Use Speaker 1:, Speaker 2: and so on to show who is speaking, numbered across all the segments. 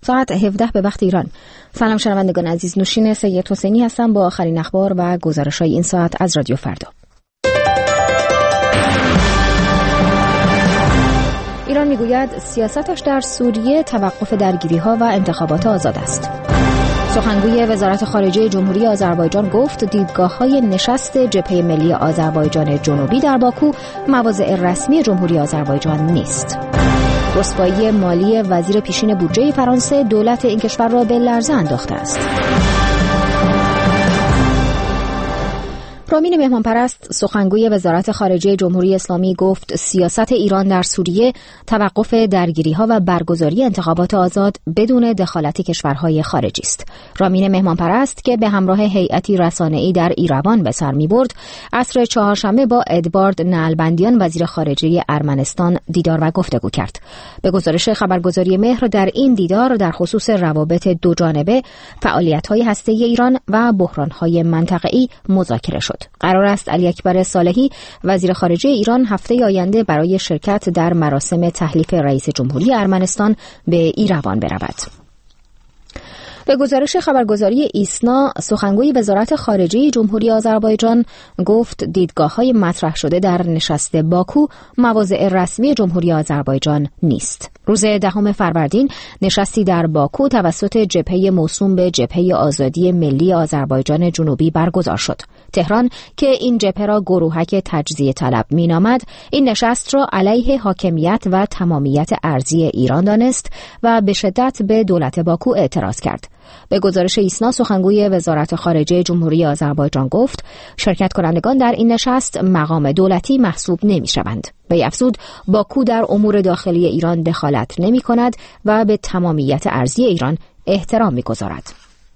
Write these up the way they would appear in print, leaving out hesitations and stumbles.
Speaker 1: ساعت 17 به وقت ایران. سلام شنوندگان عزیز، نوشین سید حسینی هستم با آخرین اخبار و گزارش‌های این ساعت از رادیو فردا. ایران میگوید سیاستش در سوریه توقف درگیری‌ها و انتخابات آزاد است. سخنگوی وزارت خارجه جمهوری آذربایجان گفت دیدگاه‌های نشست جبهه ملی آذربایجان جنوبی در باکو مواضع رسمی جمهوری آذربایجان نیست. رسوایی مالی وزیر پیشین بودجه فرانسه دولت این کشور را به لرزه انداخته است. رامین مهمانپرست سخنگوی وزارت خارجه جمهوری اسلامی گفت سیاست ایران در سوریه توقف درگیری‌ها و برگزاری انتخابات آزاد بدون دخالت کشورهای خارجی است. رامین مهمانپرست که به همراه هیئتی رسانه‌ای در ایروان به سر می‌برد، عصر چهارشنبه با ادوارد نعلبندیان وزیر خارجه ارمنستان دیدار و گفتگو کرد. به گزارش خبرگزاری مهر در این دیدار در خصوص روابط دوجانبه، فعالیت‌های هسته‌ای ایران و بحران‌های منطقه‌ای مذاکره شد. قرار است علی اکبر صالحی وزیر خارجه ایران هفته آینده برای شرکت در مراسم تحلیف رئیس جمهوری ارمنستان به ایروان برود. به گزارش خبرگزاری ایسنا، سخنگوی وزارت خارجه جمهوری آذربایجان گفت دیدگاه‌های مطرح شده در نشست باکو مواضع رسمی جمهوری آذربایجان نیست. روز 10 فروردین نشستی در باکو توسط جبهه موسوم به جبهه آزادی ملی آذربایجان جنوبی برگزار شد. تهران که این جبهه را گروهک تجزیه طلب مینامد، این نشست را علیه حاکمیت و تمامیت ارضی ایران دانست و به شدت به دولت باکو اعتراض کرد. به گزارش ایسنا، سخنگوی وزارت خارجه جمهوری آذربایجان گفت شرکت کنندگان در این نشست مقام دولتی محسوب نمی‌شوند. وی افزود باکو در امور داخلی ایران دخالت نمی‌کند و به تمامیت ارضی ایران احترام می‌گذارد.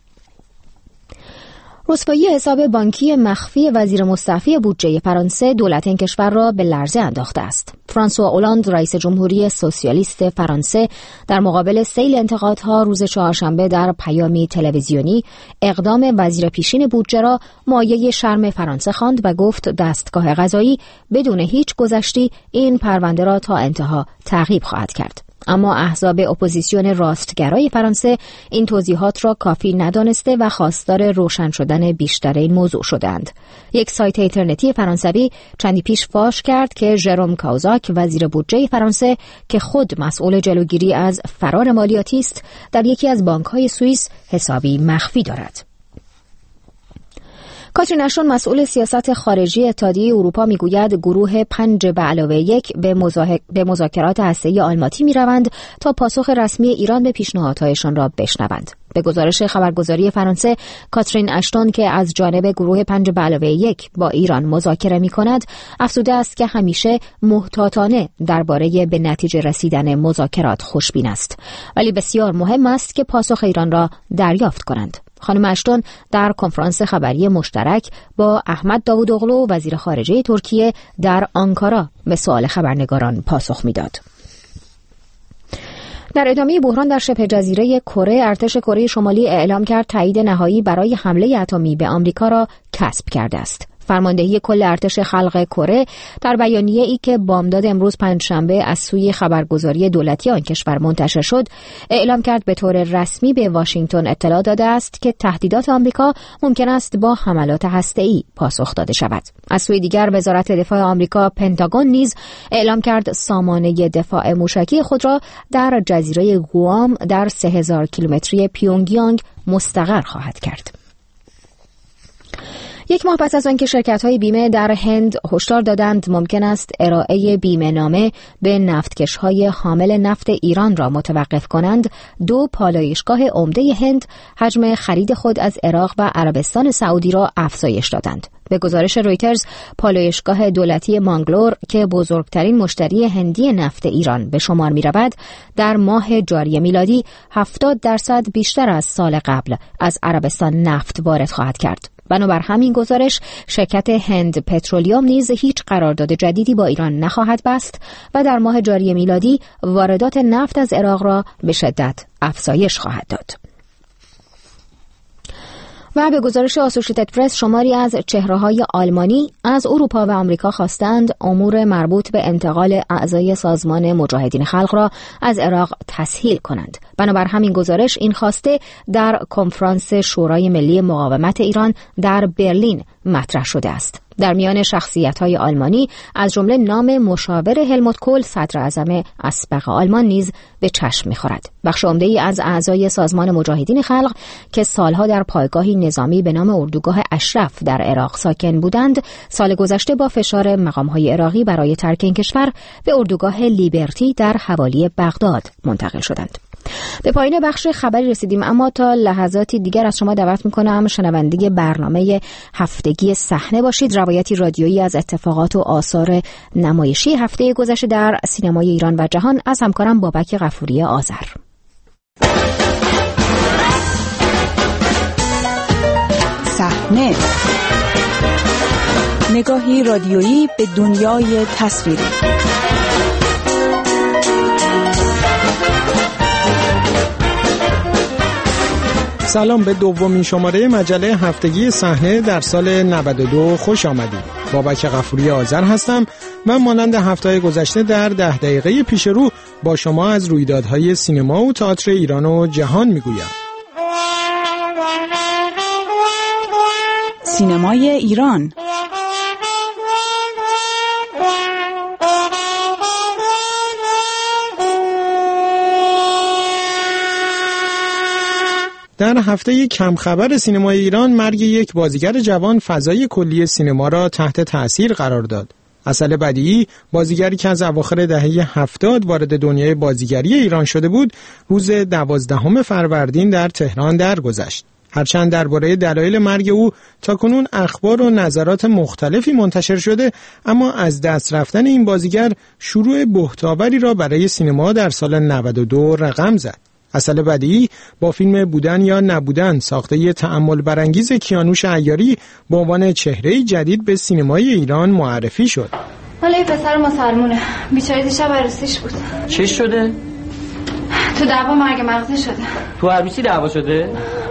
Speaker 1: رسوایی حساب بانکی مخفی وزیر مستعفی بودجه فرانسه دولت این کشور را به لرزه انداخته است. فرانسوا اولاند رئیس جمهوری سوسیالیست فرانسه در مقابل سیل انتقادها روز چهارشنبه در پیامی تلویزیونی اقدام وزیر پیشین بودجه را مایه شرم فرانسه خواند و گفت دستگاه قضایی بدون هیچ گذشتی این پرونده را تا انتها تعقیب خواهد کرد. اما احزاب اپوزیسیون راستگرای فرانسه این توضیحات را کافی ندانسته و خواستار روشن شدن بیشتر این موضوع شدند. یک سایت اینترنتی فرانسوی چندی پیش فاش کرد که ژروم کاوزاک وزیر بودجه فرانسه که خود مسئول جلوگیری از فرار مالیاتی است، در یکی از بانک‌های سوئیس حسابی مخفی دارد. کاترین اشتون مسئول سیاست خارجی اتحادیه اروپا میگوید گروه 5+1 به مذاکرات هسته‌ای آلماتی میروند تا پاسخ رسمی ایران به پیشنهادهایشان را بشنوند. به گزارش خبرگزاری فرانسه، کاترین اشتون که از جانب گروه 5+1 با ایران مذاکره می‌کند، افزوده است که همیشه محتاطانه درباره به نتیجه رسیدن مذاکرات خوشبین است، ولی بسیار مهم است که پاسخ ایران را دریافت کنند. خانم اشتون در کنفرانس خبری مشترک با احمد داوودوغلو وزیر خارجه ترکیه در آنکارا به سوال خبرنگاران پاسخ می‌داد. در ادامه بحران در شبه جزیره کره، ارتش کره شمالی اعلام کرد تایید نهایی برای حمله اتمی به آمریکا را کسب کرده است. فرماندهی کل ارتش خلق کره در بیانیه‌ای که بامداد امروز پنجشنبه از سوی خبرگزاری دولتی آن کشور منتشر شد، اعلام کرد به طور رسمی به واشنگتن اطلاع داده است که تهدیدات آمریکا ممکن است با حملات هسته‌ای پاسخ داده شود. از سوی دیگر وزارت دفاع آمریکا پنتاگون نیز اعلام کرد سامانه دفاع موشکی خود را در جزیره گوام در 3000 کیلومتری پیونگیانگ مستقر خواهد کرد. یک ماه پس از آنکه شرکت‌های بیمه در هند هشدار دادند ممکن است ارائه بیمه نامه به نفتکش‌های حامل نفت ایران را متوقف کنند، 2 پالایشگاه عمده هند حجم خرید خود از عراق و عربستان سعودی را افزایش دادند. به گزارش رویترز، پالایشگاه دولتی مانگلور که بزرگترین مشتری هندی نفت ایران به شمار می‌رود، در ماه جاری میلادی 70% بیشتر از سال قبل از عربستان نفت وارد خواهد کرد. بنابر همین گزارش، شرکت هند پترولیوم نیز هیچ قرارداد جدیدی با ایران نخواهد بست و در ماه جاری میلادی واردات نفت از عراق را به شدت افزایش خواهد داد. و به گزارش آسوشیتد پرس شماری از چهره‌های آلمانی از اروپا و آمریکا خواستند امور مربوط به انتقال اعضای سازمان مجاهدین خلق را از عراق تسهیل کنند. بنابر همین گزارش این خواسته در کنفرانس شورای ملی مقاومت ایران در برلین مطرح شده است. در میان شخصیت‌های آلمانی از جمله نام مشاور هلموت کول صدر اعظم اسبق آلمان نیز به چشم می‌خورد. بخش عمده‌ای از اعضای سازمان مجاهدین خلق که سالها در پایگاهی نظامی به نام اردوگاه اشرف در عراق ساکن بودند، سال گذشته با فشار مقام‌های عراقی برای ترک این کشور به اردوگاه لیبرتی در حوالی بغداد منتقل شدند. به پایان بخش خبری رسیدیم، اما تا لحظاتی دیگر از شما دعوت میکنم شنونده برنامه هفتگی صحنه باشید، روایتی رادیویی از اتفاقات و آثار نمایشی هفته گذشته در سینمای ایران و جهان از همکارم بابک غفوری آذر.
Speaker 2: صحنه، نگاهی رادیویی به دنیای تصویری.
Speaker 3: سلام، به دومین شماره مجله هفتگی صحنه در سال 92 خوش آمدید. بابک غفوری آذر هستم و مانند هفته‌های گذشته در 10 دقیقه پیش رو با شما از رویدادهای سینما و تئاتر ایران و جهان میگویم.
Speaker 2: سینمای ایران.
Speaker 3: در هفته کم خبر سینمای ایران، مرگ یک بازیگر جوان فضای کلی سینما را تحت تأثیر قرار داد. عسل بدیعی، بازیگری که از اواخر دهه 70 وارد دنیای بازیگری ایران شده بود، روز 12 فروردین در تهران درگذشت. هرچند درباره دلایل مرگ او تاکنون اخبار و نظرات مختلفی منتشر شده، اما از دست رفتن این بازیگر شروع بهت‌آوری را برای سینما در سال 92 رقم زد. عسل بدیعی با فیلم بودن یا نبودن، ساخته تأمل برانگیز کیانوش عیاری، به عنوان چهره‌ای جدید به سینمای ایران معرفی شد.
Speaker 4: حالا این پسر مسلمونه، بیچاره دیشب عروسیش بود.
Speaker 5: چی شده؟
Speaker 4: تو دعوا مرگ مغزی شده.
Speaker 5: تو عروسی دعوا شده؟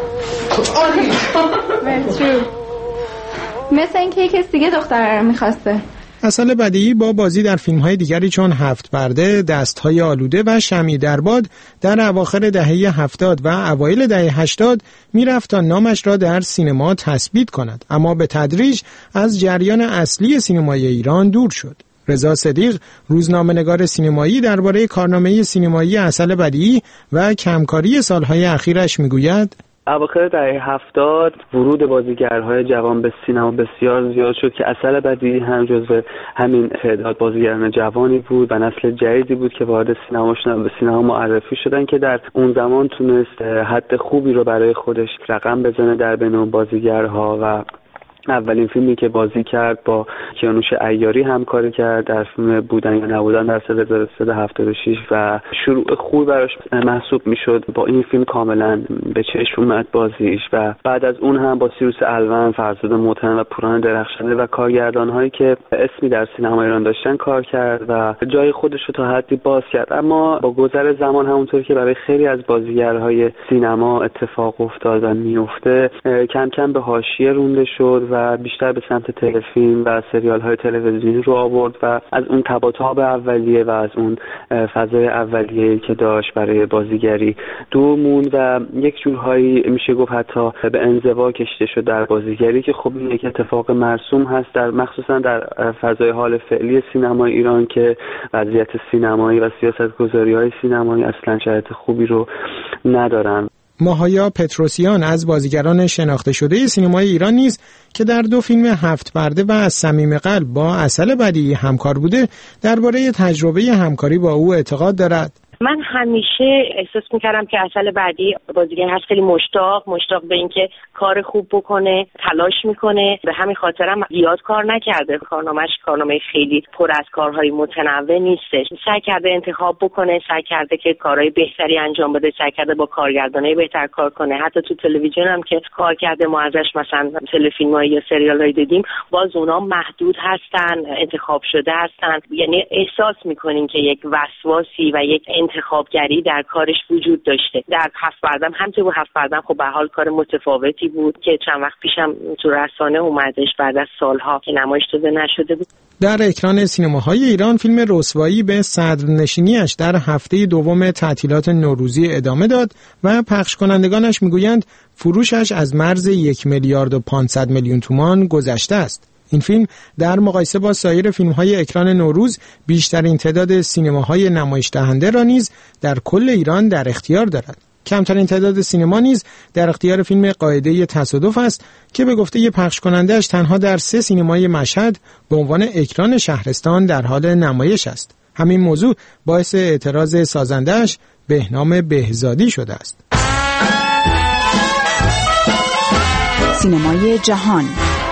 Speaker 4: مثل اینکه یک کس دیگه دختره رو می‌خواسته.
Speaker 3: عسل بدیعی با بازی در فیلم‌های دیگری چون هفت پرده، دست‌های آلوده و شمع در باد در اواخر دهه 70 و اوایل دهه 80 میرفت تا نامش را در سینما تثبیت کند، اما به تدریج از جریان اصلی سینمای ایران دور شد. رضا صدیق، روزنامه‌نگار سینمایی، درباره کارنامه سینمایی عسل بدیعی و کمکاری سالهای اخیرش میگوید:
Speaker 6: اواخر دهه 70 ورود بازیگرهای جوان به سینما بسیار زیاد شد که عسل بدیعی هم جزو همین تعداد بازیگران جوانی بود و نسل جدیدی بود که وارد سینما معرفی شدن که در اون زمان تونست حد خوبی رو برای خودش رقم بزنه در بین بازیگرها و اولین فیلمی که بازی کرد با کیانوش عیاری همکاری کرد در فیلم بودن یا نبودن در سال 1376 و شروع خوبی براش محسوب میشد. با این فیلم کاملا به چشم اومد بازیش و بعد از اون هم با سیروس الون، فرزاد موتن و پوران درخشنده و کارگردان‌هایی که اسمی در سینما ایران داشتن کار کرد و جای خودش رو تا حدی باز کرد. اما با گذر زمان، همونطور که برای خیلی از بازیگرهای سینما اتفاق افتاد و میفته، کم کم به حاشیه رونده شد و بیشتر به سمت تلفیلم و سریال‌های تلویزیونی رو آورد و از اون تباتاب اولیه و از اون فضای اولیه‌ای که داشت برای بازیگری دور موند و یک جورهایی میشه گفت حتی به انزوا کشیده شد در بازیگری که خب این یک اتفاق مرسوم هست در مخصوصا در فضای حال فعلی سینمای ایران که وضعیت سینمایی و سیاست‌گذاری‌های سینمایی اصلاً شرایط خوبی رو ندارن.
Speaker 3: ماهایا پتروسیان از بازیگران شناخته شده سینمای ایران نیز که در 2 فیلم هفت پرده و از صمیم قلب با عسل بدیعی همکار بوده، درباره تجربه همکاری با او اعتقاد دارد.
Speaker 7: من همیشه احساس میکردم که عسل بدیعی بازیگر هست، خیلی مشتاق به اینکه کار خوب بکنه، تلاش میکنه. به همین خاطرم زیاد کار نکرده، کارنامه‌اش کارنامه خیلی پر از کارهای متنوع نیستش. سعی کرده انتخاب بکنه، سعی کرده که کارهای بهتری انجام بده، سعی کرده با کارگردانای بهتر کار کنه. حتی تو تلویزیون هم که کار کرده، ما ازش مثلا تلفیلم‌های یا سریال‌های دیدیم، باز اونها محدود هستن، انتخاب شده هستن. یعنی احساس میکنین که یک وسواسی و یک انتخابگری در کارش وجود داشته. در هفت بردم هم که هفت بردم خب به حال کار متفاوتی بود که چند وقت پیشم تو رسانه اومدش بعد از سالها که نمایش داده نشده بود.
Speaker 3: در اکران سینماهای ایران فیلم رسوایی به صدرنشینیش در هفته دوم تعطیلات نوروزی ادامه داد و پخش کنندگانش میگویند فروشش از مرز 1,500,000,000 تومان گذشته است. این فیلم در مقایسه با سایر فیلم‌های اکران نوروز بیشترین تعداد سینماهای نمایش دهنده را نیز در کل ایران در اختیار دارد. کمترین تعداد سینما نیز در اختیار فیلم قاعده تصادف است که به گفته پخش کننده‌اش تنها در 3 سینمای مشهد به عنوان اکران شهرستان در حال نمایش است. همین موضوع باعث اعتراض سازنده‌اش بهنام بهزادی شده است.
Speaker 2: سینمای جهان.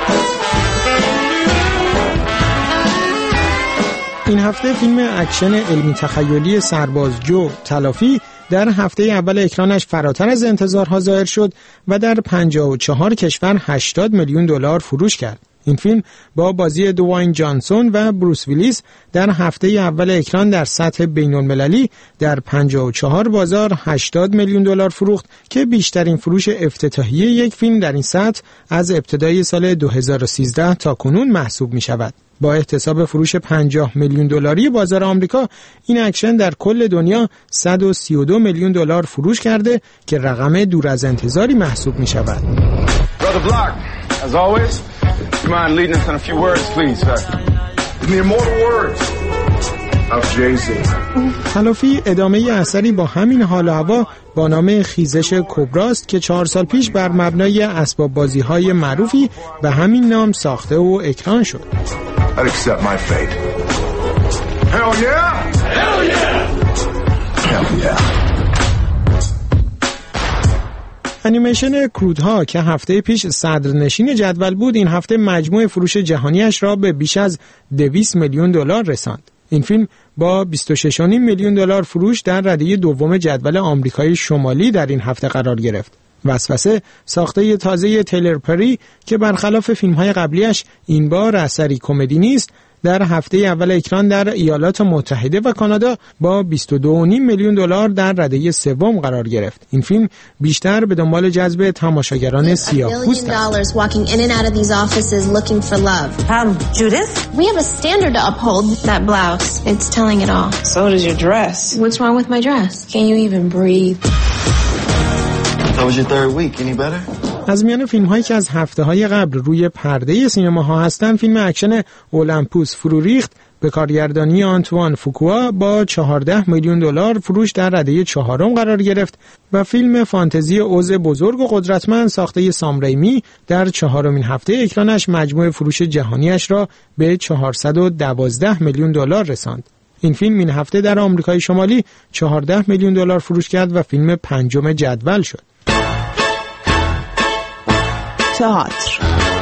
Speaker 3: این هفته فیلم اکشن علمی تخیلی سرباز جو تلافی در هفته اول اکرانش فراتر از انتظارها ظاهر شد و در 54 کشور 80 میلیون دلار فروش کرد. این فیلم با بازی دواین جانسون و بروس ویلیس در هفته اول اکران در سطح بین‌المللی در 54 بازار 80 میلیون دلار فروخت که بیشترین فروش افتتاحیه یک فیلم در این سطح از ابتدای سال 2013 تا کنون محسوب می شود. با احتساب فروش 50 میلیون دلاری بازار آمریکا، این اکشن در کل دنیا 132 میلیون دلار فروش کرده که رقم دور از انتظاری محسوب می شود.
Speaker 8: As always, you mind leading us in a few words, please, sir? The immortal words of Jay-Z.
Speaker 3: تلافی ادامه اثری با همین حال و هوا با نام خیزش کبراست که 4 سال پیش بر مبنای اسباب بازی‌های معروفی به همین نام ساخته و اکران شد.
Speaker 8: I'd accept my fate. Hell yeah! Hell yeah! Hell yeah!
Speaker 3: انیمیشن کرودها که هفته پیش صدرنشین جدول بود، این هفته مجموع فروش جهانیش را به بیش از 200 میلیون دلار رساند. این فیلم با 26.5 میلیون دلار فروش در رده دوم جدول آمریکای شمالی در این هفته قرار گرفت. وسوسه ساخته تازه تیلر پری که برخلاف فیلم‌های قبلیش این بار اثری کمدی نیست، در هفته اول اکران در ایالات متحده و کانادا با 22.5 میلیون دلار در رده سوم قرار گرفت. این فیلم بیشتر به دنبال جذب تماشاگران سیاه‌پوست است.
Speaker 9: Judith, we have a standard to uphold. That blouse, it's telling it all.
Speaker 2: So does your dress.
Speaker 9: What's wrong with my dress? Can you even breathe?
Speaker 10: How was your third week? Any better?
Speaker 3: از میان فیلم‌هایی که از هفته‌های قبل روی پرده سینماها هستند، فیلم اکشن اولمپوس فرو ریخت به کارگردانی آنتوان فوکوا با 14 میلیون دلار فروش در رده 4 قرار گرفت و فیلم فانتزی اوز بزرگ و قدرتمند ساخته سام ریمی در 4مین هفته اکرانش مجموع فروش جهانیش را به 412 میلیون دلار رساند. این فیلم این هفته در آمریکای شمالی 14 میلیون دلار فروش کرد و فیلم 5م جدول شد.
Speaker 2: تئاتر.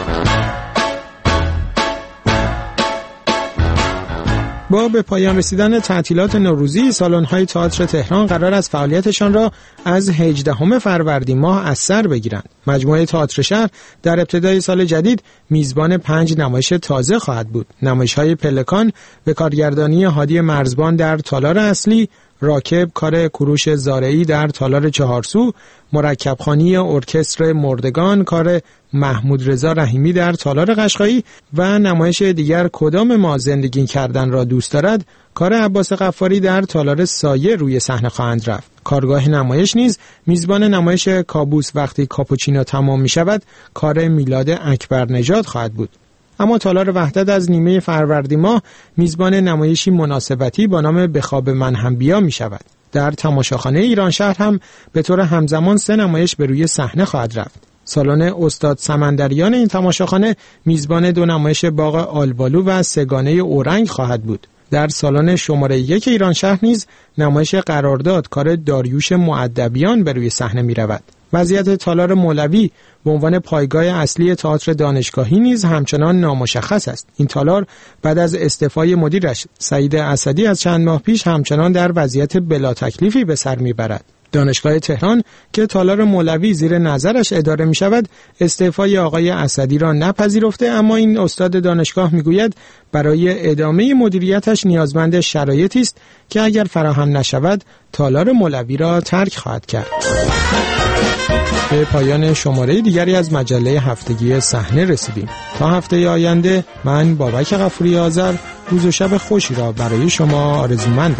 Speaker 3: با به پایان رسیدن تعطیلات نوروزی، سالن‌های تئاتر تهران قرار است فعالیتشان را از 18 فروردین ماه از سر بگیرند. مجموعه تئاتر شهر در ابتدای سال جدید میزبان 5 نمایش تازه خواهد بود. نمایش‌های پلکان به کارگردانی هادی مرزبان در تالار اصلی، راکب کار کوروش زارعی در تالار چهارسو، مرکبخوانی ارکستر مردگان کار محمود رضا رحیمی در تالار قشقایی و نمایش دیگر کدام ما زندگی کردن را دوست دارد کار عباس غفاری در تالار سایه روی صحنه خواهند رفت. کارگاه نمایش نیز میزبان نمایش کابوس وقتی کاپوچینو تمام می شود کار میلاد اکبر نژاد خواهد بود. اما تالار وحدت از نیمه فروردین ماه میزبان نمایشی مناسبتی با نام به خواب من هم بیا می شود. در تماشاخانه ایران شهر هم به طور همزمان 3 نمایش به روی صحنه خواهد رفت. سالن استاد سمندریان این تماشاخانه میزبان 2 نمایش باغ آلبالو و سگانه اورنگ خواهد بود. در سالن شماره 1 ایران شهر نیز نمایش قرارداد کار داریوش مؤدبیان به روی صحنه می رود. وضعیت تالار مولوی به عنوان پایگاه اصلی تئاتر دانشگاهی نیز همچنان نامشخص است. این تالار بعد از استعفای مدیرش سعید اسدی از چند ماه پیش همچنان در وضعیت بلا تکلیفی به سر میبرد. دانشگاه تهران که تالار مولوی زیر نظرش اداره می شود استعفای آقای اسدی را نپذیرفته، اما این استاد دانشگاه می گوید برای ادامه مدیریتش نیازمند شرایطی است که اگر فراهم نشود تالار مولوی را ترک خواهد کرد. به پایان شماره دیگری از مجله هفتگی صحنه رسیدیم. تا هفته آینده من بابک غفوری آذر روز و شب خوشی را برای شما آرزومندم.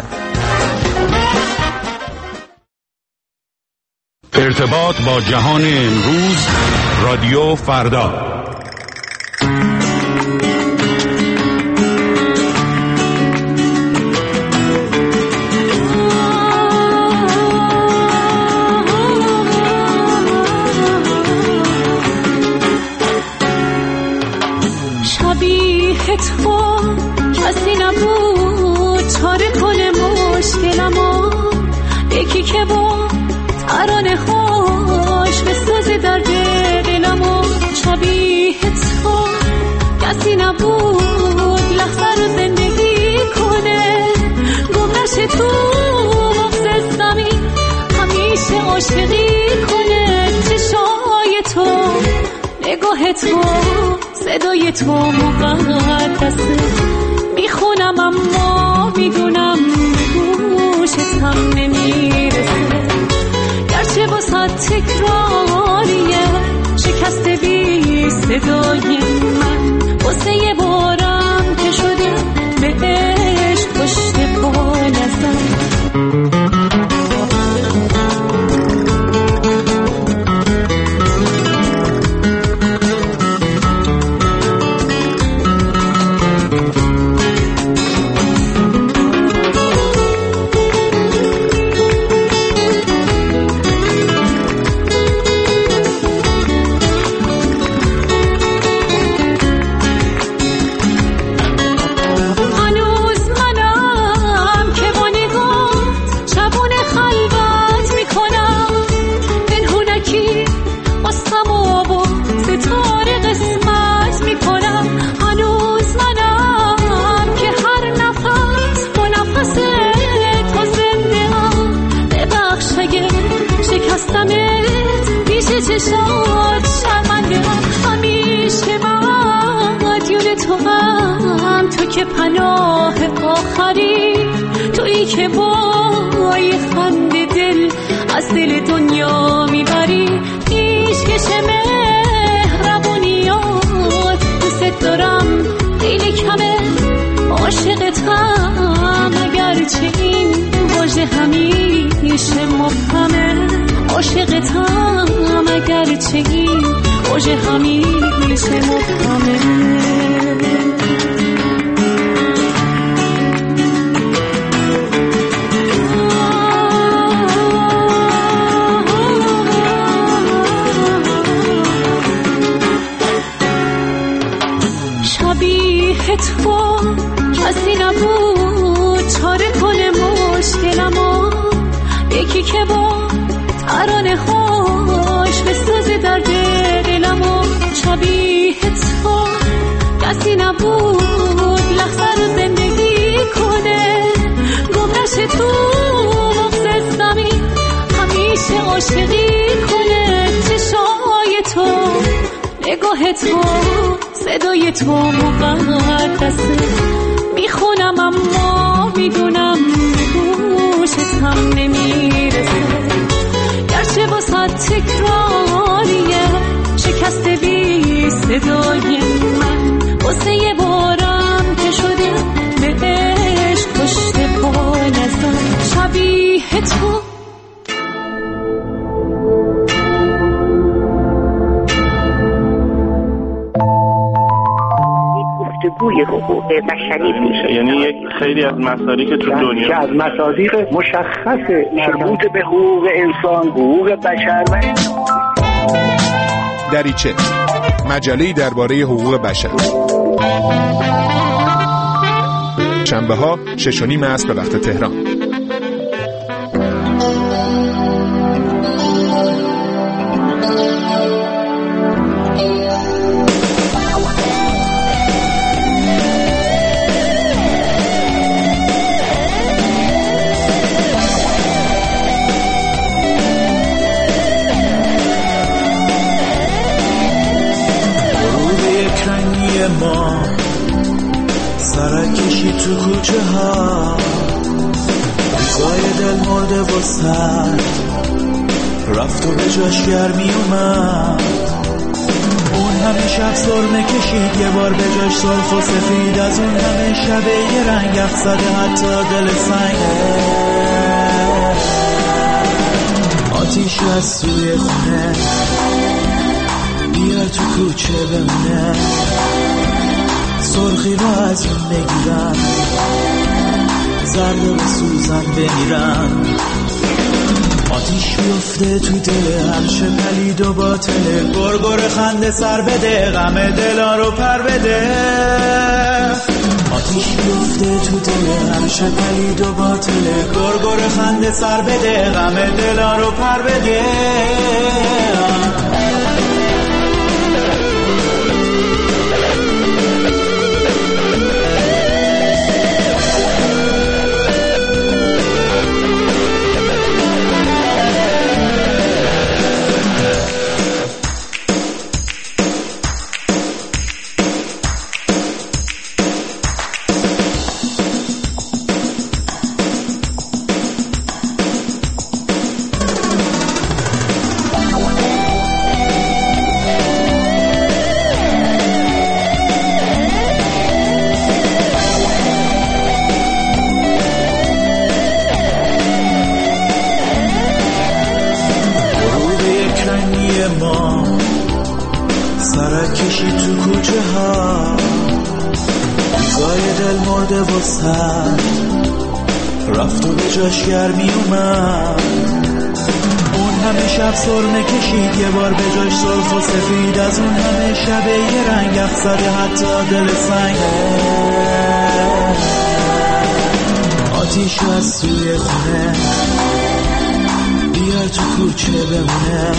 Speaker 11: ارتباط با جهان امروز، رادیو فردا.
Speaker 12: شبیه تو کسی نبود چاره کنه مشکلمو، یکی که با ترانه هاش بسازه درد دلمو. شبیه تو کسی نبود لحظه رو زندگی کنه، گمنشه تو مغز زمین همیشه عاشقی کنه. چشای تو، نگاه تو، صدای تو مقدسه، میخونم اما میدونم گوشت هم نمیرسه. گرچه واسه تکراریه شکست بی صدای من، واسه یه بارم که شده به عشق پشت پا نزن. چشات شرمنده همیشه مدیون تو هم، تو که پناه آخری، تویی که با یه خنده دل از دل دنیا میبری. پیشکش مهربونیات دوست دارم خیلی کمه، عاشقتم اگرچه این واژه همیشه مبهمه. عاشقتم اگرچه این واژه همیشه مبهمه. شبیه تو کسی نبود چاره کنه مشکلمو، یکی که با ترانه هاش بسازه درد دلمو. شبیه تو کسی نبود لحظه رو زندگی کنه، گمنشه تو مغز زمین همیشه عاشقی کنه. چشای تو، نگاه تو، صدای تو مقدسه، میخونم اما میدونم گوشت هم نمیرسه. گرچه واسه تکراریه شکست بی صدای من، واسه یه بارم که شده به عشق پشت پا نزن. شبیه تو
Speaker 7: گفتگوی حقوق بشری میشه،
Speaker 13: یعنی یک خیلی از مصادیق تو دنیا
Speaker 14: که از مصادیق مشخص مربوط به حقوق انسان، حقوق بشر و
Speaker 15: دریچه، مجله‌ای درباره حقوق بشر. شنبه‌ها 6:30 عصر به وقت تهران.
Speaker 16: ما سرک کشی تو کوچه ها، روزای دل مرده و سرد رفت و به جاش گرمی اومد. اون همه شب سرمه کشید یه بار به جاش سرخ و سفید، از اون همه شب یه رنگ افزده حتی دل سنگه. آتیش از سوی خونه بیا تو کوچه بمونه، سرخی رو از اون بگیرن، زرد و سوزن بمیرن. آتیش بیفته تو دل هر چه پلید و باطله، گرگر خنده سر بده، غم دلا رو پر بده. آتیش بیفته تو دل هر چه پلید و باطله، گرگر خنده سر بده، غم دلا رو پر بده. رفت و به جاش گرمی اومد. اون همه شب سرمه کشید یه بار به جاش سرخ و سفید، از اون همه شب یه رنگ افزده حتی دل سنگه. آتیش از سوی خونه بیا تو کوچه بمونه،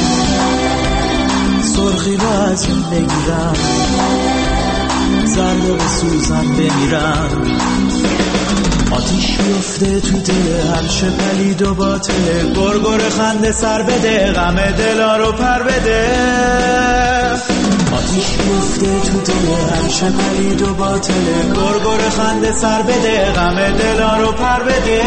Speaker 16: سرخی رو از اون بگیرن، زرد و بسوزن بمیرن. آتیش بیفته تو دل هر چه پلید و باطله، گرگر خنده سر بده، غم دلا رو پر بده. آتیش بیفته تو دل هر چه پلید و باطله، گرگر خنده سر بده، غم دلا رو پر بده.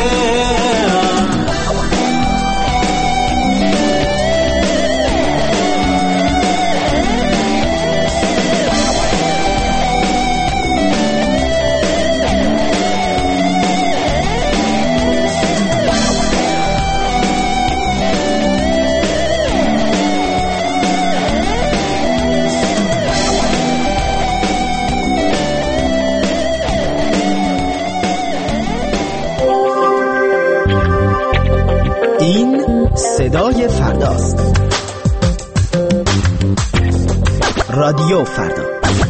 Speaker 17: صدای فرداست. رادیو فردا.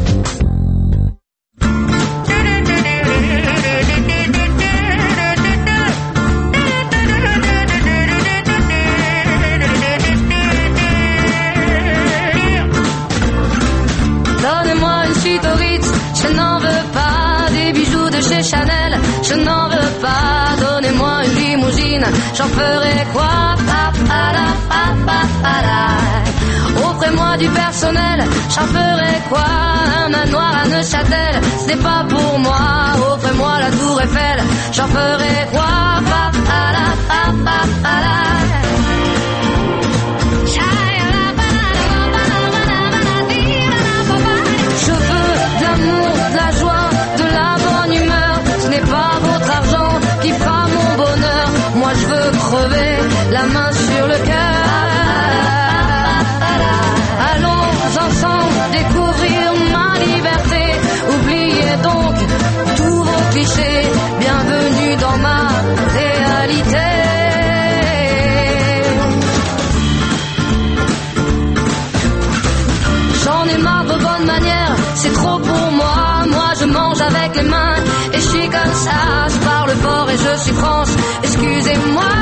Speaker 12: Donnez-moi une suite au Ritz, je n'en veux pas des bijoux de chez Chanel, je n'en veux pas. Donnez-moi une limousine, j'en ferai quoi? Offrez-moi du personnel, j'en ferai quoi? Un manoir à Neuchâtel, ce n'est pas pour moi. Offrez-moi la tour Eiffel, j'en ferai quoi? Je veux de l'amour, de la joie, de la bonne humeur. Ce n'est pas votre argent qui fera mon bonheur. Moi je veux crever la main sur le cœur. Allons ensemble découvrir ma liberté. Oubliez donc tous vos clichés. Bienvenue dans ma réalité. J'en ai marre de bonnes manières, c'est trop pour moi. Moi je mange avec les mains et je suis comme ça. Je parle fort et je suis France, excusez-moi.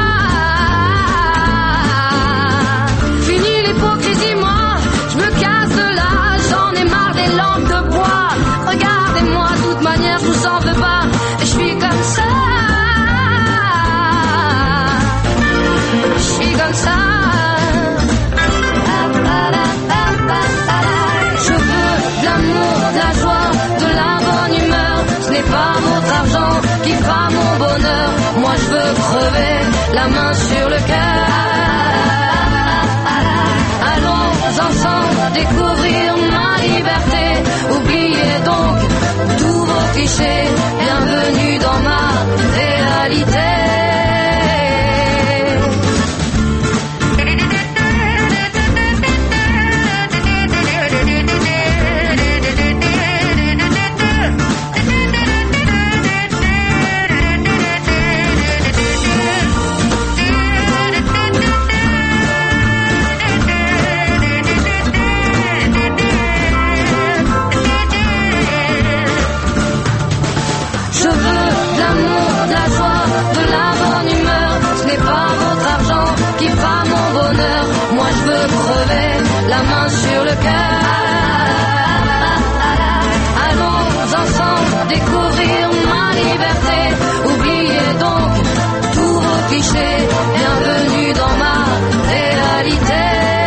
Speaker 12: Fini l'hypocrisie, moi je me casse de là. J'en ai marre des lampes de bois. Regardez-moi, de toute manière je vous en veux pas. Et je suis comme ça. Je suis comme ça. Je veux de l'amour, de la joie. le cœur. Allons ensemble découvrir ma liberté. Oubliez donc tous vos clichés. Bienvenue dans ma réalité.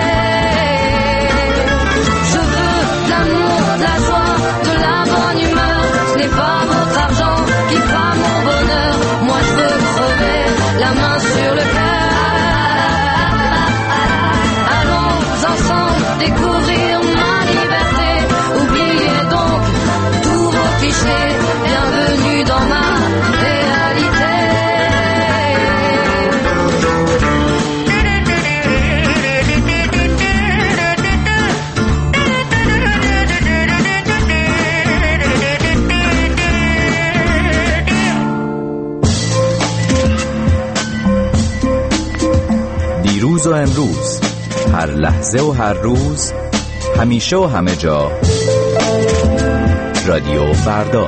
Speaker 12: Je veux de l'amour, de la joie, de la bonne humeur. Ce n'est pas votre argent qui fera mon bonheur. Moi je veux crever la main sur le cœur. Allons ensemble découvrir ma liberté. Oubliez donc tous vos clichés. Bienvenue dans ma réalité.
Speaker 18: دیروز و امروز، هر لحظه و هر روز، همیشه و همه جا، رادیو فردا.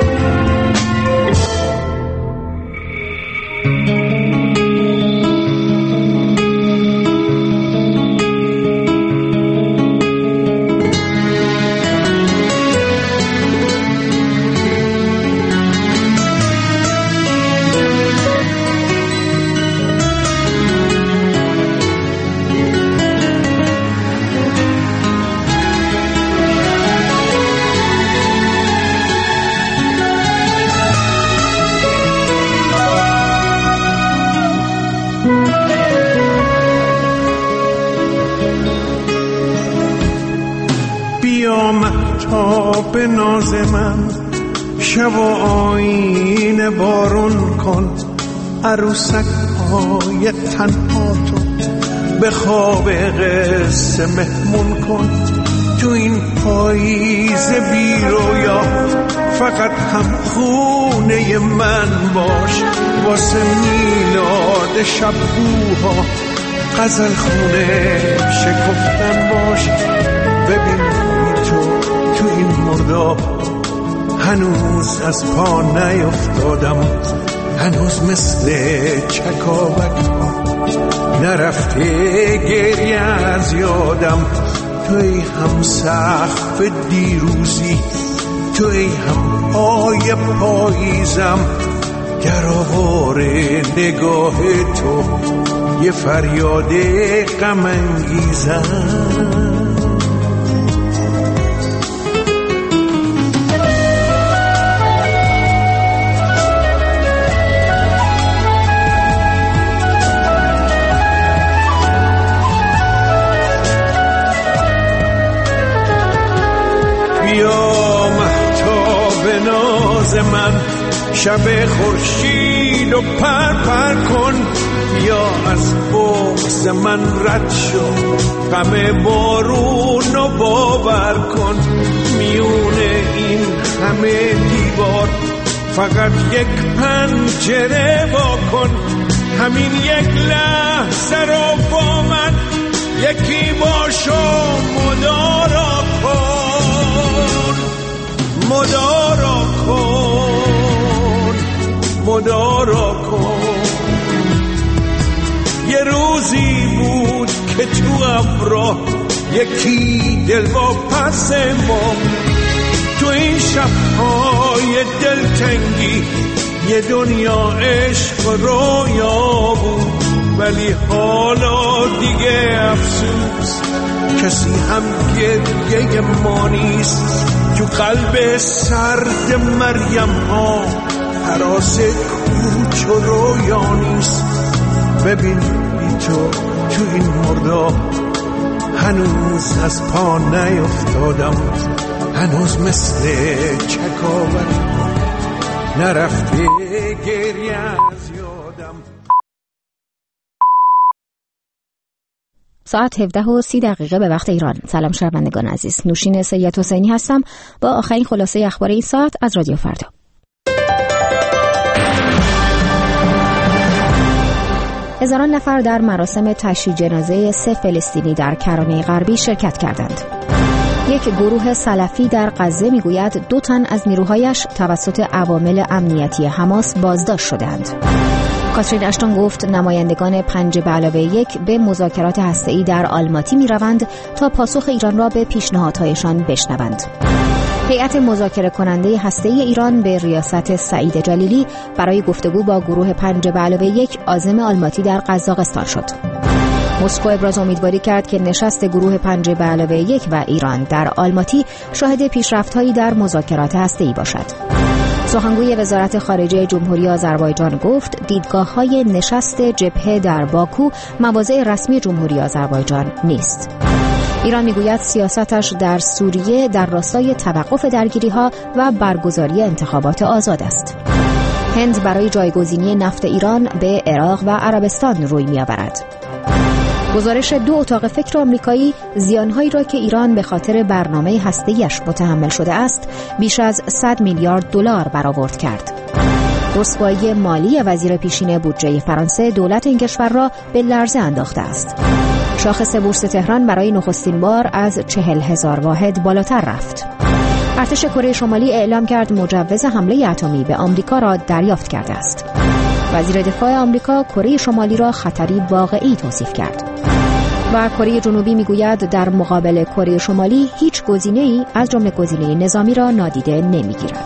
Speaker 19: به ناز من شب و آینه بارون کن، عروسک های تنها تو به خواب قصه مهمون کن. تو این پاییز بی رویا فقط هم خونه من باش، واسه میلاد شبوها غزل خونه شکفتن باش. ببین تو این مردا هنوز از پا نیفتادم، هنوز مثل چکاوک نرفته گریه از یادم. توی هم سقف دیروزی، توی هم پای پاییزم، گرآوار نگاه تو یه فریاد غم انگیزم. من شب خورشید و پر کن، یا از بغض من رد شو، غم بارون و باور کن. میونه این همه دیوار فقط یک پنجره وا کن، همین یک لحظه رو با من یکی باشو مدارا کن، مدارا کن، مدارا کن. یه روزی بود که تو ابرا یکی دل با پس ما، تو این شب‌های دلتنگی یه دنیا عشق و رویا بود. ولی حالا دیگه افسوس کسی هم گریه ما نیست، تو قلب سرد مریم ها هراس کوچ و رویا نیست. ببین بی تو این مردا هنوز از پا نیفتادم، هنوز مثل چکاوک نرفته گریه از یادم.
Speaker 1: ساعت 17:30 به وقت ایران. سلام شنوندگان عزیز، نوشین سید حسینی هستم با آخرین خلاصه اخبار این ساعت از رادیو فردا. هزاران نفر در مراسم تشییع جنازه 3 فلسطینی در کرانه غربی شرکت کردند. یک گروه سلفی در غزه میگوید 2 تن از نیروهایش توسط عوامل امنیتی حماس بازداشت شدند. کاترین اشتون گفت نمایندگان 5+1 به مذاکرات هسته‌ای در آلماتی می‌روند تا پاسخ ایران را به پیشنهادهایشان بشنوند. هیئت مذاکره کننده هسته‌ای ایران به ریاست سعید جلیلی برای گفتگو با گروه 5+1 عازم آلماتی در قزاقستان شد. مسکو ابراز امیدواری کرد که نشست گروه 5+1 و ایران در آلماتی شاهد پیشرفت‌هایی در مذاکرات هسته‌ای باشد. سخنگوی وزارت خارجه جمهوری آذربایجان گفت دیدگاه‌های نشست جبهه در باکو مواضع رسمی جمهوری آذربایجان نیست. ایران میگوید سیاستش در سوریه در راستای توقف درگیری‌ها و برگزاری انتخابات آزاد است. هند برای جایگزینی نفت ایران به عراق و عربستان روی می‌آورد. گزارش 2 اتاق فکر آمریکایی زیانهایی را که ایران به خاطر برنامه هسته‌ایش متحمل شده است بیش از 100 میلیارد دلار برآورد کرد. رسوایی مالی وزیر پیشین بودجه فرانسه دولت این کشور را به لرزه انداخته است. شاخص بورس تهران برای نخستین بار از 40,000 واحد بالاتر رفت. ارتش کره شمالی اعلام کرد مجوز حمله اتمی به آمریکا را دریافت کرده است. وزیر دفاع آمریکا کره شمالی را خطری واقعی توصیف کرد. و کره جنوبی میگوید در مقابل کره شمالی هیچ گزینه‌ای از جمله گزینه نظامی را نادیده نمیگیرد.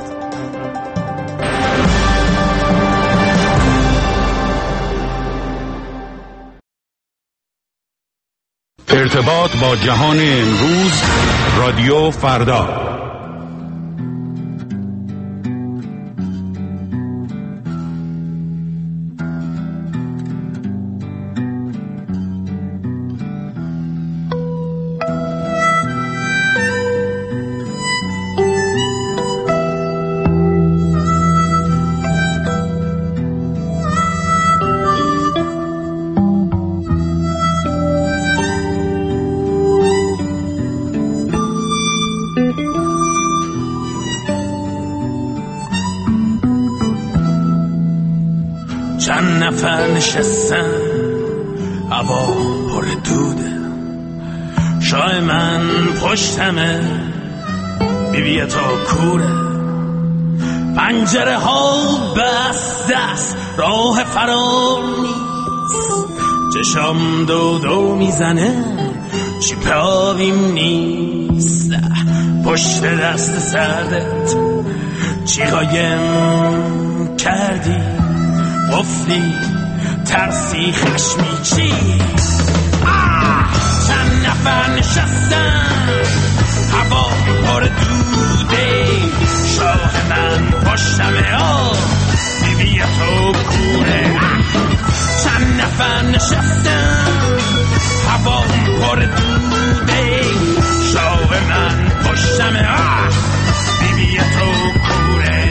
Speaker 11: ارتباط با جهان امروز رادیو فردا.
Speaker 16: چند نفر نشستن هوا پر دوده، شای من پشتمه بیبیه تا کوره، پنجره ها بسته است راه فرار نیست، چشام دو میزنه چیپ آبیم نیست، پشت دست سردت چی قایم کردی، قفلی ترسی خشمی چی؟ چند نفر نشستن هوا پر دوده، شاه من پشتمه بیبی تو کوره، چند نفر نشستن هوا پر دوده، شاه من پشتمه بیبی تو کوره.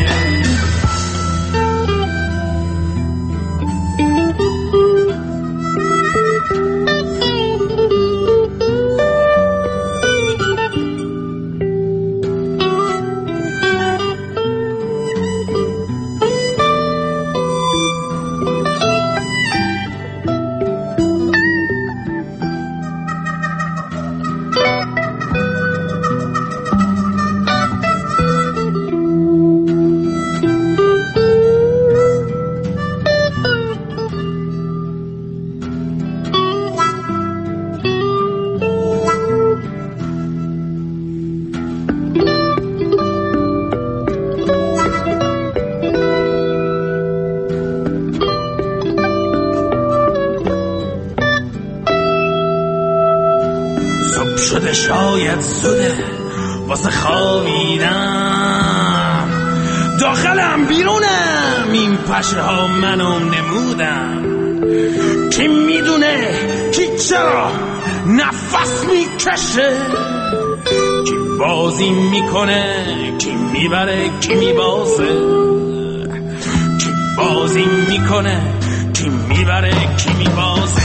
Speaker 16: شده شاید زوده واسه خوابیدم، داخلم بیرونم این پشه ها منو نمودم، کی میدونه کی چرا نفس میکشه، کی بازی میکنه کی میبره کی میبازه، کی بازی میکنه کی میبره کی میبازه.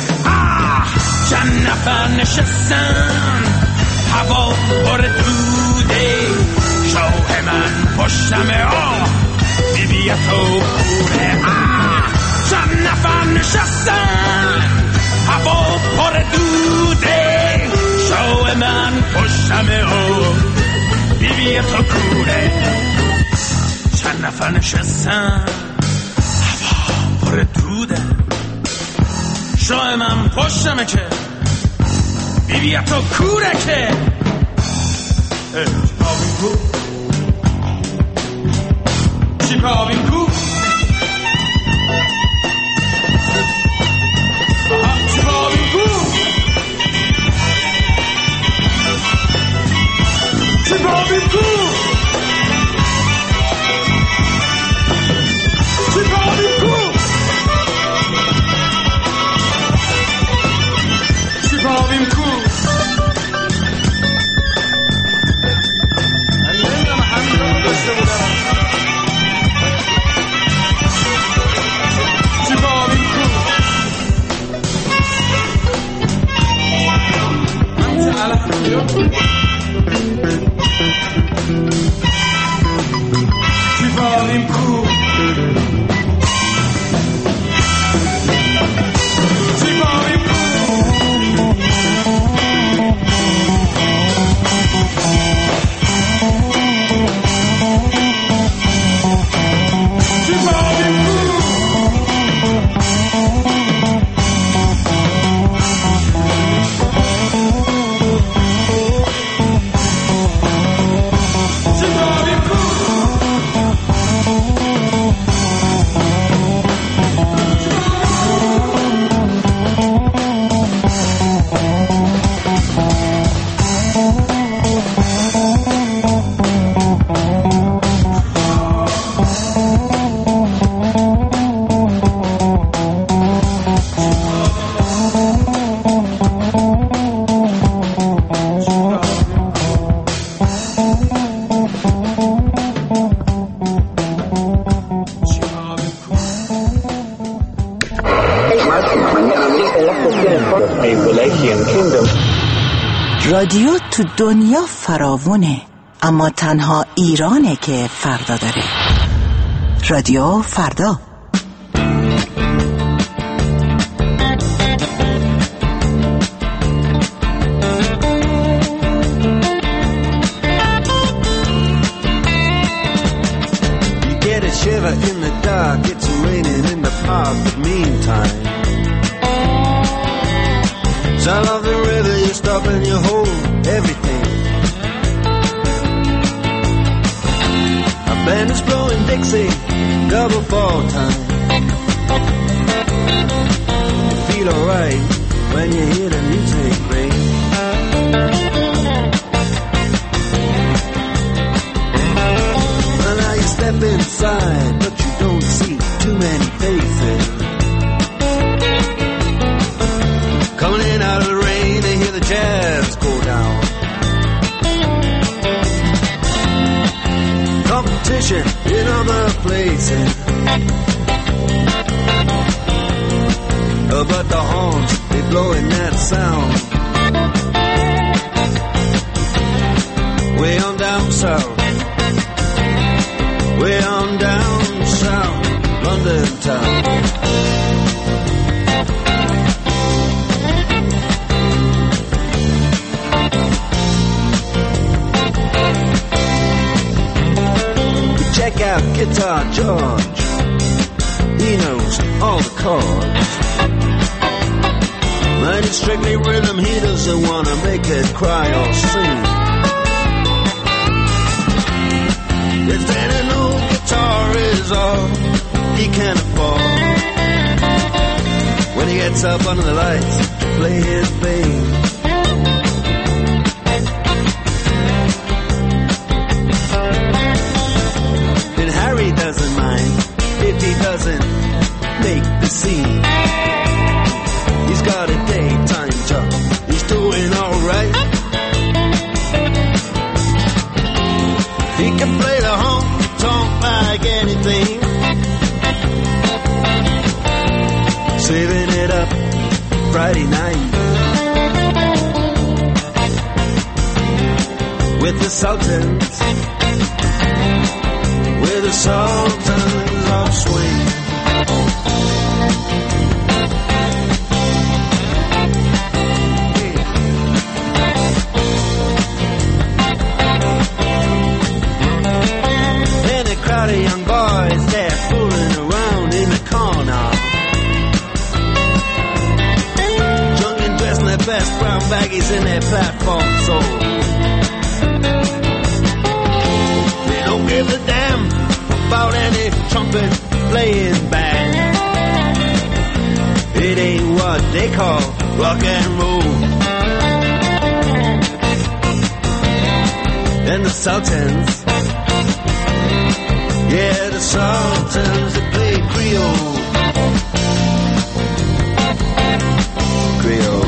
Speaker 16: چند نفر نشستن هوا پر دوده، شاه من پشتمه بیبی تو کوره، چند نفر نشستن هوا پر دوده، شاه من پشتمه بیبی تو کوره، چند نفر نشستن هوا پر
Speaker 19: آره دوده شاه من پشتمه که بیبی تو کوره که چیپاوین کو چیپاوین کو چیپاوین کو چیپاوین کو چیپاوین کو
Speaker 17: رادیو تو دنیا فراوونه، اما تنها ایرانه که فردا داره. رادیو فردا.
Speaker 16: In the dark, it's raining in the park, but meantime, sound of the river, you stop and you hold everything. A band is blowing Dixie, double fall time. You feel alright when you hear the music ring. Well, now you step inside, but you don't see too many faces. Coming in out of the rain, they hear the jazz go down. Competition in other places, but the horns, they blowing that sound. Way on down south, way on down south, London town. Check out Guitar George, he knows all the chords. But it's strictly rhythm, he doesn't want to make it cry or sing. If any old guitar is all he can afford, when he gets up under the lights to play his thing, then Harry doesn't mind if he doesn't make the scene. He's got a daytime job, he's doing alright. He can play the honky-tonk like anything, saving it up Friday night with the Sultans, with the Sultans of Swing. And a crowd of young boys, they're fooling around in the corner.
Speaker 20: baggies in their platform soles. They don't give a damn about any trumpet playing band. It ain't what they call rock and roll. And the Sultans, yeah, the Sultans, they play Creole. Creole.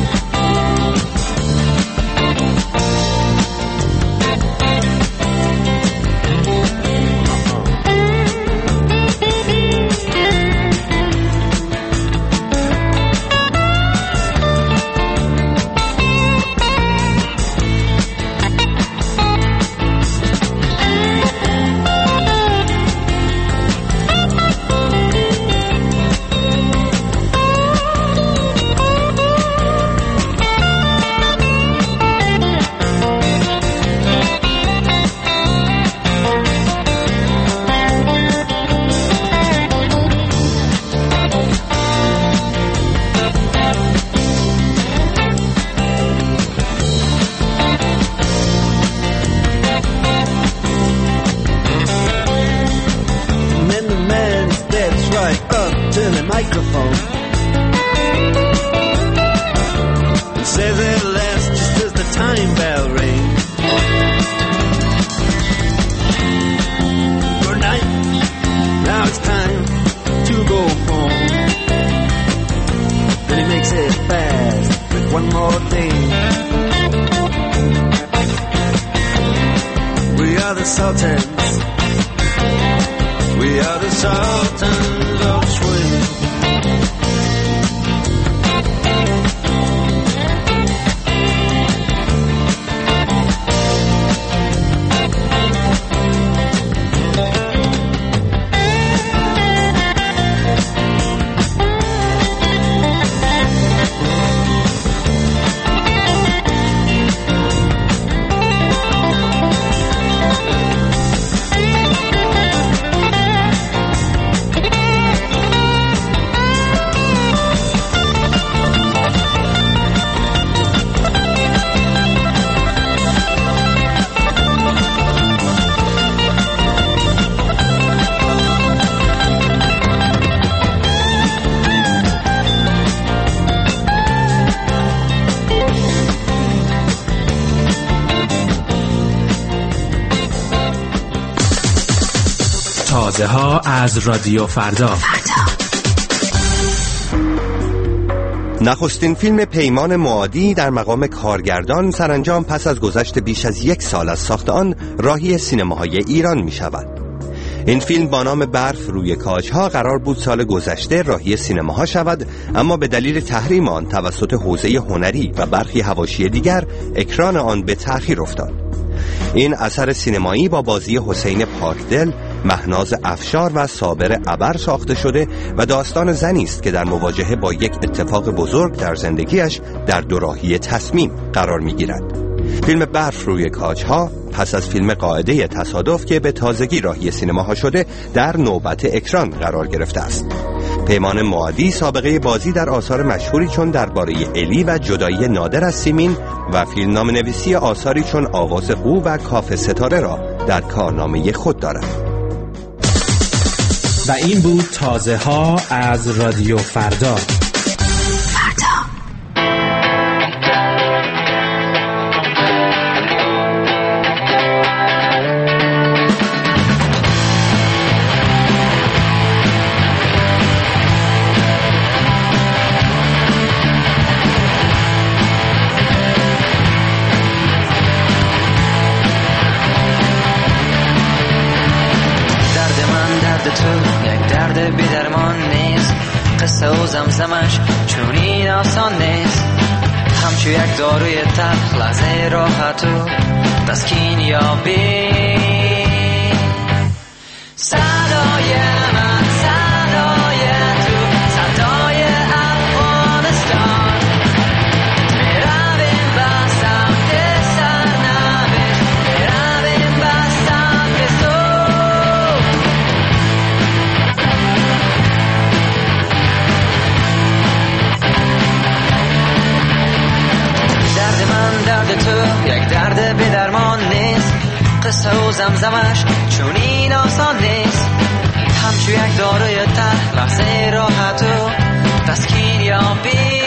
Speaker 21: تازه ها از رادیو فردا.
Speaker 22: نخستین فیلم پیمان معادی در مقام کارگردان سرانجام پس از گذشت بیش از 1 سال از ساخت آن راهی سینماهای ایران می شود. این فیلم با نام برف روی کاجها قرار بود سال گذشته راهی سینماها شود، اما به دلیل تحریم آن توسط حوزه هنری و برخی حواشی دیگر اکران آن به تأخیر افتاد. این اثر سینمایی با بازی حسین پاکدل، مهناز افشار و صابر ابر ساخته شده و داستان زنی است که در مواجهه با یک اتفاق بزرگ در زندگیش در دوراهی تصمیم قرار می‌گیرد. فیلم برف روی کاجها پس از فیلم قاعده تصادف که به تازگی راهی سینماها شده در نوبت اکران قرار گرفته است. پیمان معادی سابقه بازی در آثار مشهوری چون درباره الی و جدایی نادر از سیمین و فیلمنامه‌نویسی آثاری چون آواز قو و کاف ستاره را در کارنامه خود دارد.
Speaker 21: و این بود تازه ها از رادیو فردا.
Speaker 23: زمزمش چون این آسان نیست، همچو یک داروی تلخ لحظه راحت و تسکین یابی. صدای من صدای تو صدای افغانستان، میرویم به سمت سرنوشت، میرویم به سمت صبح. قصه و زمزمش چون این آسان نیست، همچو یک داروی ته لحظه راحت و تسکین یابی.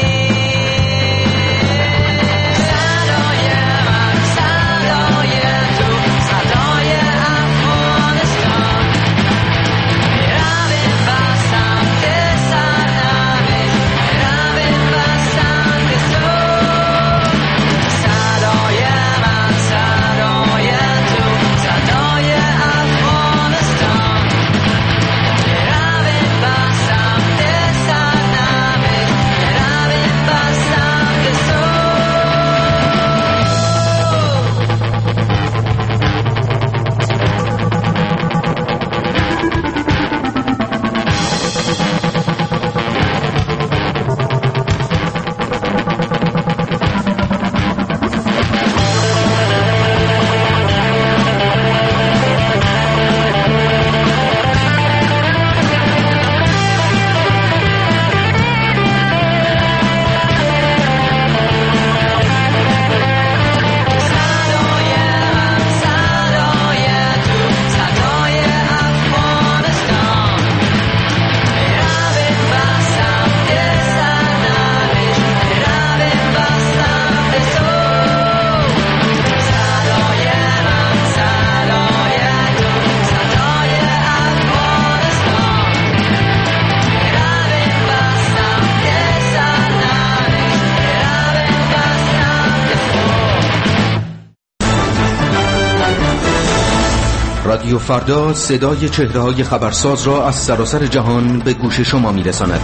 Speaker 4: رادیو فردا صدای چهره‌های خبرساز را از سراسر جهان به گوش شما می‌رساند.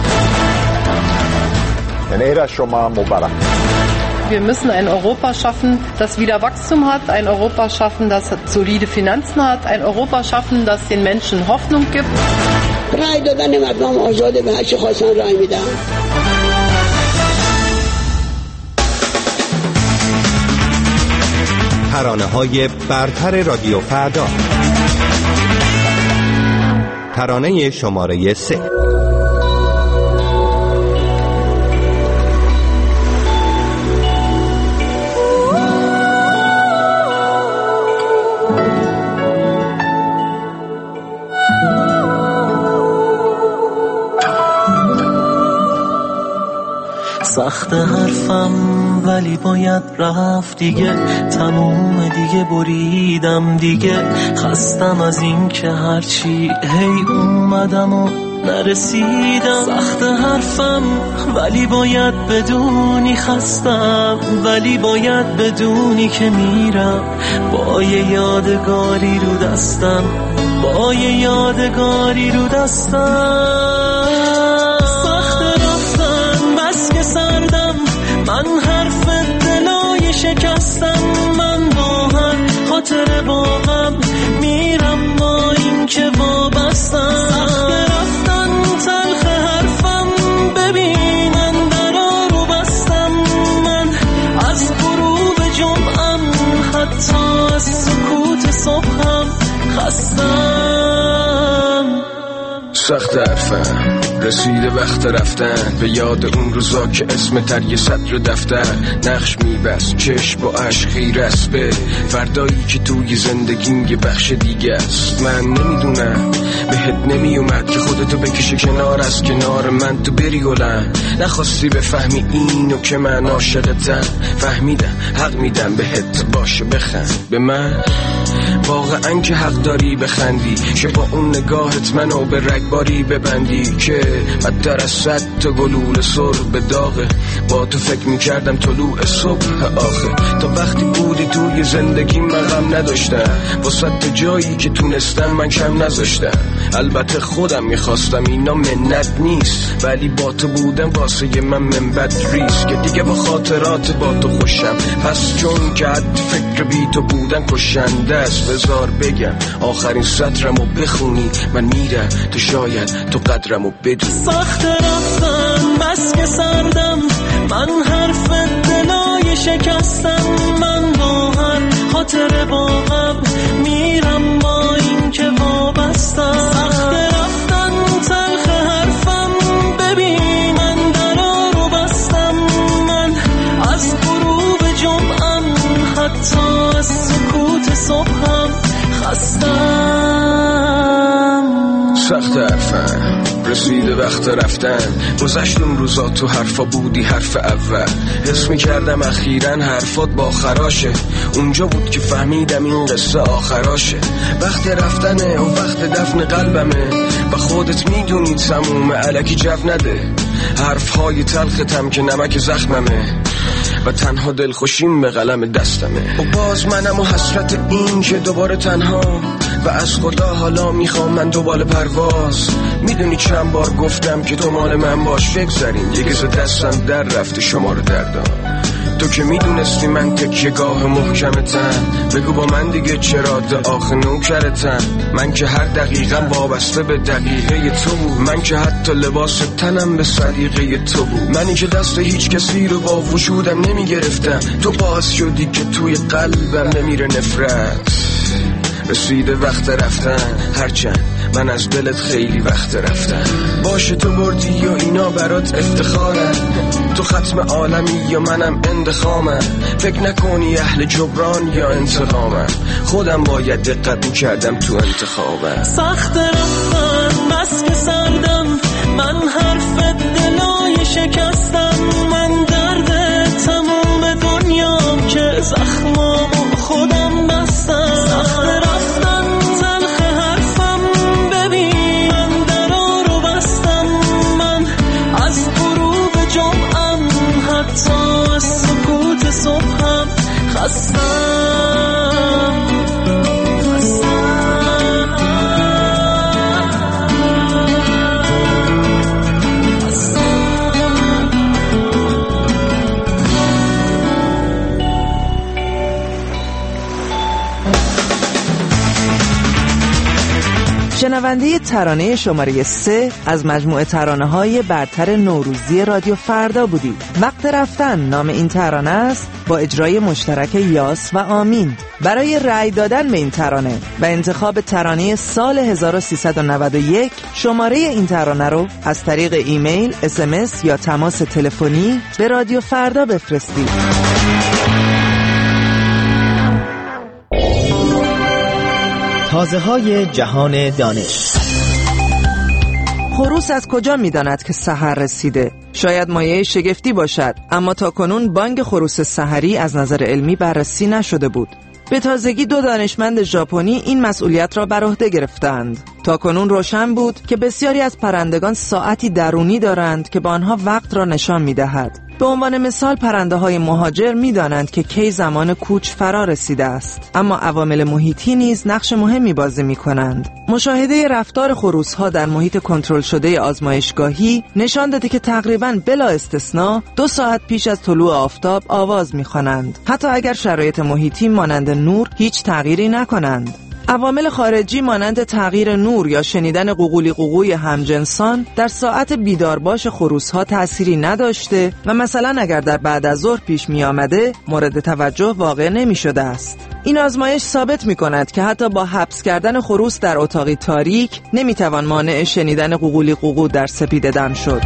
Speaker 5: Wir müssen ein Europa schaffen, das wieder Wachstum hat, ein Europa schaffen, das solide Finanzen hat, ein Europa schaffen, das den Menschen Hoffnung gibt.
Speaker 6: رای دادن مردم آزاده، به هر چی خواستن رای میدن.
Speaker 22: ترانه‌های برتر رادیو فردا. ترانه شماره 3.
Speaker 16: سخت حرفم ولی باید رفت دیگه، تموم دیگه، بریدم دیگه، خستم از این که هرچی هی اومدم و نرسیدم. سخت حرفم ولی باید بدونی خستم، ولی باید بدونی که میرم با یه یادگاری رو دستم، با یه یادگاری رو دستم. سخت رفتن بس که سردم، من حرف دلای شکستم، من با هر خاطر با هم میرم با این که وابستم. سخت رفتن تلخ حرفم، ببین من درا رو بستم، من از غروب جمعم حتی از سکوت صبحم خستم.
Speaker 24: سخت حرفم رسیده وقت رفتن، به یاد اون روزا که اسم تر یه صدر دفتر نقش میبست، چشم با عشق خیره است به فردایی که توی زندگیم یه بخش دیگه است. من نمیدونم بهت نمیومد که خودتو بکشه کنار از کنار من، تو بری گلم نخواستی بفهمی اینو که من عاشقتم. فهمیدم حق میدم بهت، باشه بخند به من، واقعا که حق داری بخندی، که با اون نگاهت منو به رگباری ببندی که بدتر از 100 تا گلوله سر به داغه. با تو فکر میکردم طلوع صبح آخه، تا وقتی بودی توی زندگی من غم نداشتم، واسه تا جایی که تونستم من کم نذاشتم. البته خودم میخواستم اینا منت نیست، ولی با تو بودم واسه من منبت ریست، که دیگه با خاطرات با تو خوشم، پس چون که حد فکر بی تو بودن کشنده است. بذار بگم آخرین سطرمو بخونی، من میرم تو شاید تو قدرمو بدونی.
Speaker 16: سخت رفتن بس که سردم، من حرف دلای شکستم، من با هر خاطر با هم میرم با این که وابستم. سخت رفتن تلخ حرفم، ببین من درا رو بستم، من از غروب جمعم حتی از سکوت صبحم
Speaker 24: وقت حرفم، رسیده وقت رفتن. گذشت اون روزا تو حرفا بودی حرف اول. حس می‌کردم اخیراً حرفات با خراشه. اونجا بود که فهمیدم این قصه آخراشه. وقت رفتنه و وقت دفن قلبمه و خودت میدونی سموم الکی جو نده. حرفهای تلختم که نمک زخممه و تنها دلخوشیم به قلم دستمه. و باز منم و حسرت این که دوباره تنها و از خدا حالا میخوام من دوباره پرواز. میدونی چند بار گفتم که تو مال من باش بگذاریم، یکی ز دستم در رفته شما رو دردم. تو که میدونستی من تکیه‌گاه محکمتم، بگو با من دیگه چرا آخ نوکرتم. من که هر دقیقم وابسته به دقیقه تو بود، من که حتی لباس تنم به سلیقه تو بود. منی که دست هیچ کسی رو با وجودم نمیگرفتم، تو باعث شدی که توی قلبم نمیره نفرت. رسیده وقت رفتن، هرچند من از دلت خیلی وقت رفتن. باشه تو بردی و اینا برات افتخارم، تو ختم عالمی یا منم اندخامم. فکر نکنی اهل جبران یا انتقامم، خودم باید دقت میکردم تو انتخابم.
Speaker 2: سخت رفتن بس که سردم، من حرف دلای شکستم. من درد تمام دنیام که زخمامو خودم بستم. سخت رفتن تلخ حرفم، ببین من درا رو بستم. من از غروب جمعم حتی از سکوت صبحم خستم.
Speaker 8: شنونده ترانه شماره 3 از مجموعه ترانه‌های برتر نوروزی رادیو فردا بودید. وقت رفتن نام این ترانه است، با اجرای مشترک یاس و آمین. برای رأی دادن به این ترانه و انتخاب ترانه سال 1391 شماره این ترانه رو از طریق ایمیل، SMS یا تماس تلفنی به رادیو فردا بفرستید.
Speaker 9: تازه‌های جهان دانش.
Speaker 8: خروس از کجا می‌داند که سحر رسیده؟ شاید مایه شگفتی باشد، اما تاکنون بانگ خروس سحری از نظر علمی بررسی نشده بود. به تازگی 2 دانشمند ژاپنی این مسئولیت را بر عهده گرفتند. تاکنون روشن بود که بسیاری از پرندگان ساعتی درونی دارند که به آنها وقت را نشان می‌دهد. به عنوان مثال پرنده‌های مهاجر می‌دانند که کی زمان کوچ فرا رسیده است، اما عوامل محیطی نیز نقش مهمی بازی می‌کنند. مشاهده رفتار خروس‌ها در محیط کنترل شده آزمایشگاهی نشان داده که تقریباً بلا استثناء 2 ساعت پیش از طلوع آفتاب آواز می‌خوانند، حتی اگر شرایط محیطی مانند نور هیچ تغییری نکنند. عوامل خارجی مانند تغییر نور یا شنیدن قوقولی قوقوی همجنسان در ساعت بیدارباش خروس‌ها تأثیری نداشته و مثلا اگر در بعد از ظهر پیش می آمده مورد توجه واقع نمی شده است. این آزمایش ثابت می کند که حتی با حبس کردن خروس در اتاقی تاریک نمی توان مانع شنیدن قوقولی قوقو در سپیده دم شد.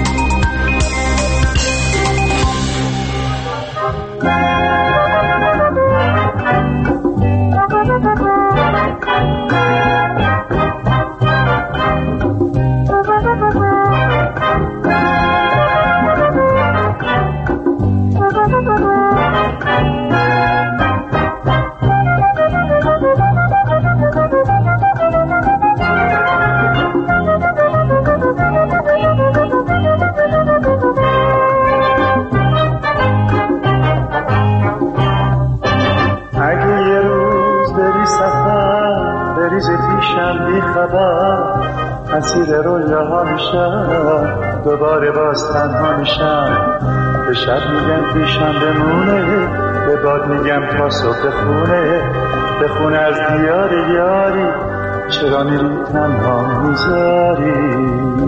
Speaker 10: اسیر رویاها میشم، دوباره باز تنها میشم. به شب میگم پیشم بمونه، به باد میگم تا صبح بخونه از دیار یاری، چرا میری تنها میذاری.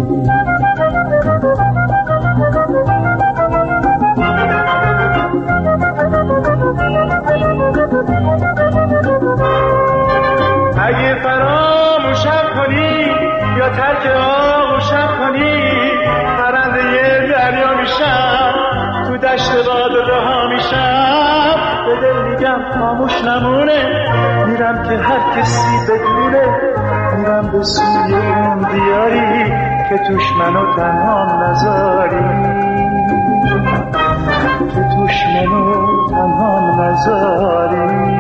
Speaker 2: اگه فراموشم کنی یا ترک آغوشم کنی، پرنده یه دریا میشم، تو دشت باد رها میشم. به دل میگم خاموش نمونه، میرم که هر کسی بدونه،
Speaker 10: میرم به سوی اون دیاری که توش منو تنها نذاری، که توش منو تنها نذاری.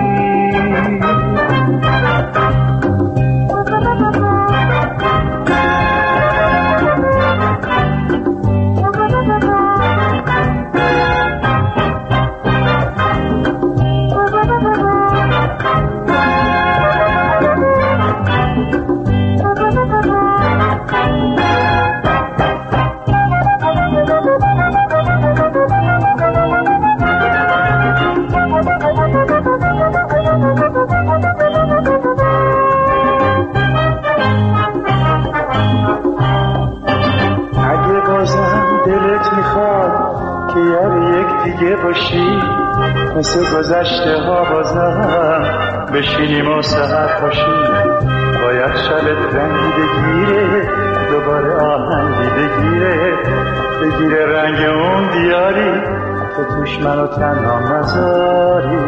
Speaker 10: مثل گذشته ها بازم بشینیم و سحر پاشیم، باید شبت رنگی بگیره دوباره آهنگی بگیره رنگ اون دیاری که توش منو تنها نذاری.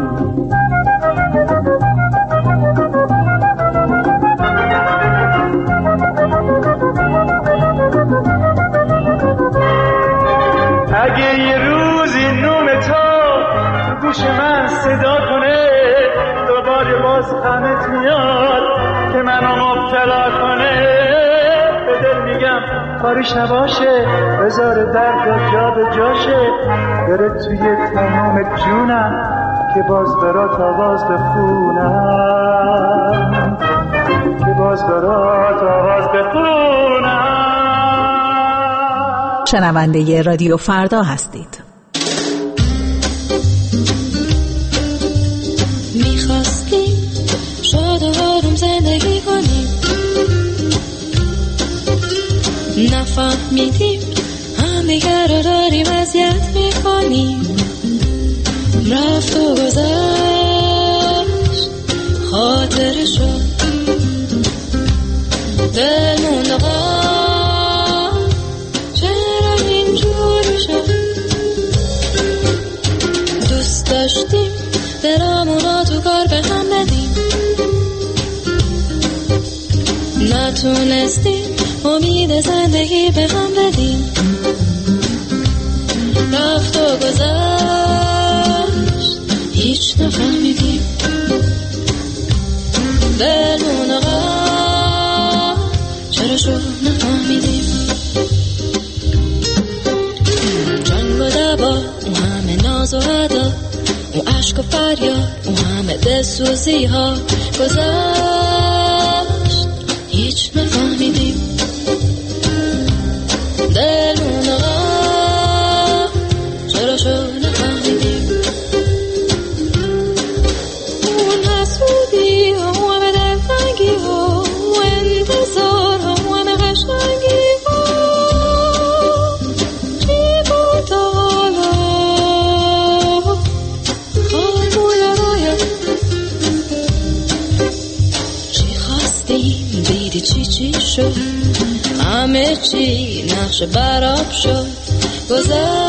Speaker 10: اگه یه روزی نوم تو گوش من صدا کنه، دوباره باز غمت میاد که منو مبتلا کنه، به دل میگم کاریش نباشه، بذار درد جا به جاشه، بره توی تمام جونم که باز برات آواز بخونم، که باز برات آواز بخونم.
Speaker 17: شنونده رادیو فردا هستید.
Speaker 3: میخواستیم شاد و آروم زندگی کنیم، نفهمیدیم همدیگر رو داریم اذیت میکنیم. رفت و گذشت خاطرشو، دل موند چرا اینجوری شد. دوست داشتیم دلمونو تو کار به هم بدیم، نتونستیم امید زندگی به هم بدیم. رفت و گذشت هیچ نفهمیدیم، دلمونو چرا شد نفهمیدیم. جنگ و دبا، اون همه ناز و ادا، اون عشق و فریاد، اون همه دلسوزی ها گذشت هیچ نفهمیدیم. دلمون چرا شد نفهمیدیم. اون حسودی ها، اون همه دلتنگی ها، اون انتظار ها، اون همه قشنگی ها، چی بود حالا دیدی چی شد، همه چی نقش براب شد. گذشت